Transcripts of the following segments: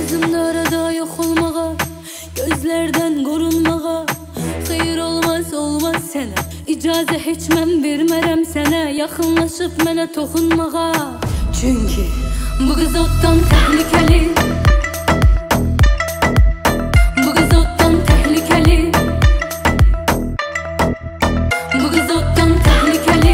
Lazımdı arada yok olmağa, gözlerden korunmağa. Xeyir olmaz sənə, icazə heç mən vermərəm sənə yaxınlaşıb mənə toxunmağa. Çünki bu qız otdan təhlükəli, bu qız otdan təhlükəli, bu qız otdan təhlükəli.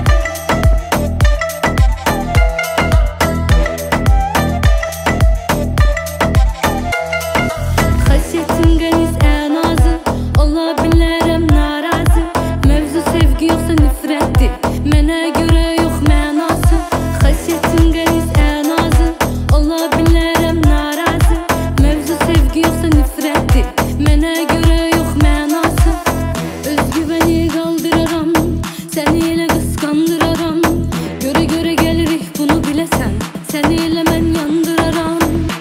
Xasiyyətin qəniz ən azı, ola bilərəm narazı. Mövzu sevgi yoxsa nifrətdir, mənə görə yox mənası. Xasiyyətin qəniz ən azı, ola bilərəm narazı. Mövzu sevgi yoxsa nifrətdir, mənə görə yox mənası. Özgüvəni qaldıraram, səni elə qısqandıraram. Görə gəlirik bunu biləsən, səni elə mən yandıraram.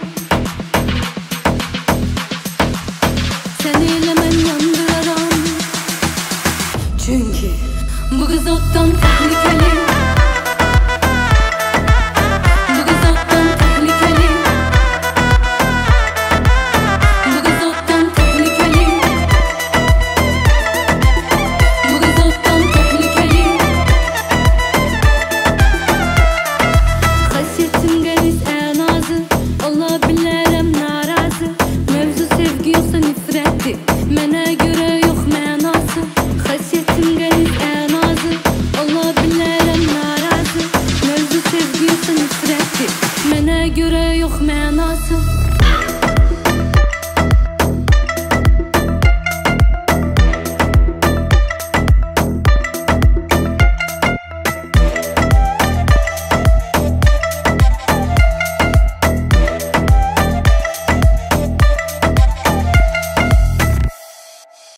Səni elə mən yandıraram. Çünki bu qız otdan təhlükəli, bu qız otdan təhlükəli, bu qız otdan təhlükəli, bu qız otdan təhlükəli. Xasiyyətin qəniz ən azı, ola bilərəm narazı. Mövzu sevgi yoxsa nifrətdir, mənə görə yox mənası. Xasiyyətin qəniz ən azı, ola bilərəm narazı. Mövzu sevgi yoxsa nifrətdir, mənə görə yox mənası.